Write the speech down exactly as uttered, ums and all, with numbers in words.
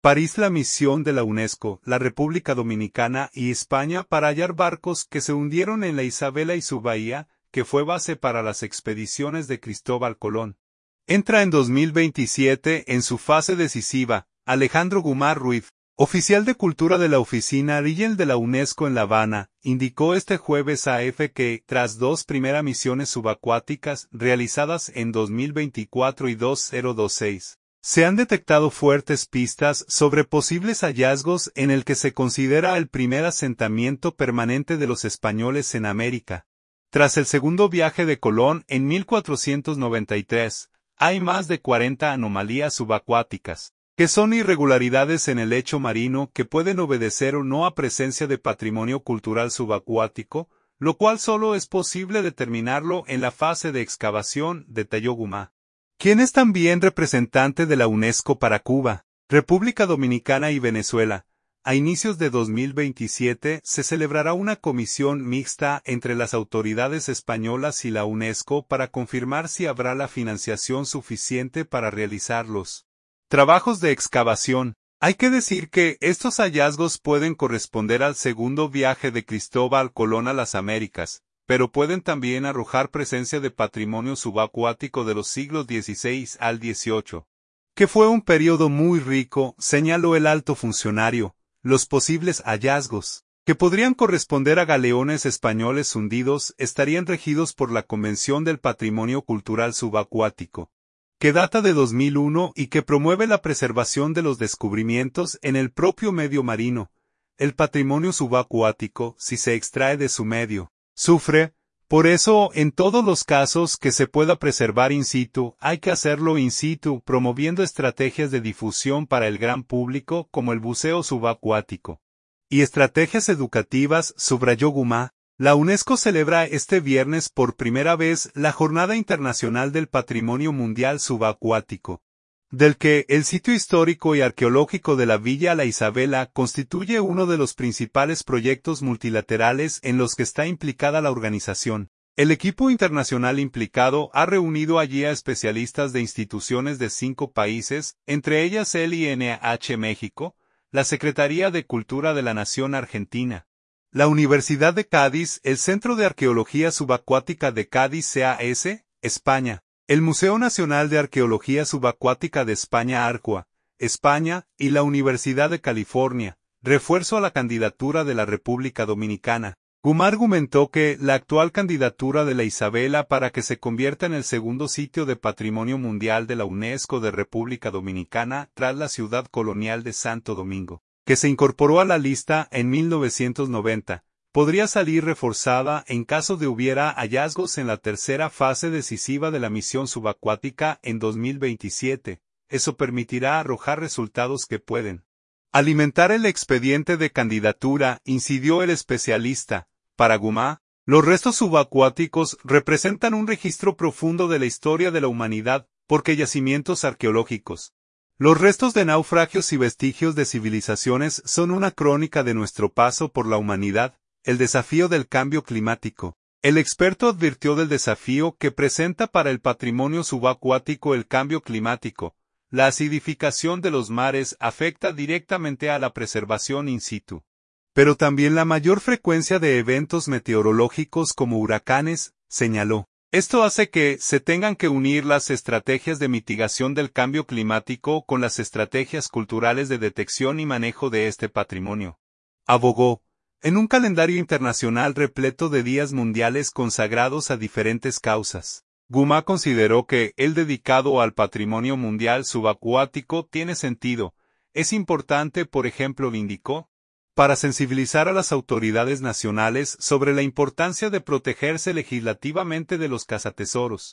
París. La misión de la UNESCO, la República Dominicana y España para hallar barcos que se hundieron en la Isabela y su bahía, que fue base para las expediciones de Cristóbal Colón. Entra en dos mil veintisiete en su fase decisiva. Alejandro Gumar Ruiz, oficial de Cultura de la Oficina Rigel de la UNESCO en La Habana, indicó este jueves a E F que, tras dos primeras misiones subacuáticas realizadas en dos mil veinticuatro y dos mil veintiséis, se han detectado fuertes pistas sobre posibles hallazgos en el que se considera el primer asentamiento permanente de los españoles en América. Tras el segundo viaje de Colón en mil cuatrocientos noventa y tres, hay más de cuarenta anomalías subacuáticas, que son irregularidades en el lecho marino que pueden obedecer o no a presencia de patrimonio cultural subacuático, lo cual solo es posible determinarlo en la fase de excavación, detalló Gumá, quien es también representante de la UNESCO para Cuba, República Dominicana y Venezuela. A inicios de dos mil veintisiete se celebrará una comisión mixta entre las autoridades españolas y la UNESCO para confirmar si habrá la financiación suficiente para realizarlos trabajos de excavación. Hay que decir que estos hallazgos pueden corresponder al segundo viaje de Cristóbal Colón a las Américas, pero pueden también arrojar presencia de patrimonio subacuático de los siglos dieciséis al dieciocho, que fue un periodo muy rico, señaló el alto funcionario. Los posibles hallazgos, que podrían corresponder a galeones españoles hundidos, estarían regidos por la Convención del Patrimonio Cultural Subacuático, que data de dos mil uno y que promueve la preservación de los descubrimientos en el propio medio marino. El patrimonio subacuático, si se extrae de su medio, sufre. Por eso, en todos los casos que se pueda preservar in situ, hay que hacerlo in situ, promoviendo estrategias de difusión para el gran público como el buceo subacuático y estrategias educativas, subrayó Gumá. La UNESCO celebra este viernes por primera vez la Jornada Internacional del Patrimonio Mundial Subacuático, del que el sitio histórico y arqueológico de la Villa La Isabela constituye uno de los principales proyectos multilaterales en los que está implicada la organización. El equipo internacional implicado ha reunido allí a especialistas de instituciones de cinco países, entre ellas el I N H México, la Secretaría de Cultura de la Nación Argentina, la Universidad de Cádiz, el Centro de Arqueología Subacuática de Cádiz C A S, España, el Museo Nacional de Arqueología Subacuática de España Arcua, España, y la Universidad de California, refuerzo a la candidatura de la República Dominicana. Gumá argumentó que la actual candidatura de la Isabela para que se convierta en el segundo sitio de Patrimonio Mundial de la UNESCO de República Dominicana tras la ciudad colonial de Santo Domingo, que se incorporó a la lista en mil novecientos noventa, podría salir reforzada en caso de hubiera hallazgos en la tercera fase decisiva de la misión subacuática en dos mil veintisiete. Eso permitirá arrojar resultados que pueden alimentar el expediente de candidatura, incidió el especialista. Para Gumá, los restos subacuáticos representan un registro profundo de la historia de la humanidad, porque yacimientos arqueológicos, los restos de naufragios y vestigios de civilizaciones son una crónica de nuestro paso por la humanidad. El desafío del cambio climático. El experto advirtió del desafío que presenta para el patrimonio subacuático el cambio climático. La acidificación de los mares afecta directamente a la preservación in situ, pero también la mayor frecuencia de eventos meteorológicos como huracanes, señaló. Esto hace que se tengan que unir las estrategias de mitigación del cambio climático con las estrategias culturales de detección y manejo de este patrimonio. Abogó. En un calendario internacional repleto de días mundiales consagrados a diferentes causas, Gumá consideró que el dedicado al patrimonio mundial subacuático tiene sentido. Es importante, por ejemplo, indicó, para sensibilizar a las autoridades nacionales sobre la importancia de protegerse legislativamente de los cazatesoros.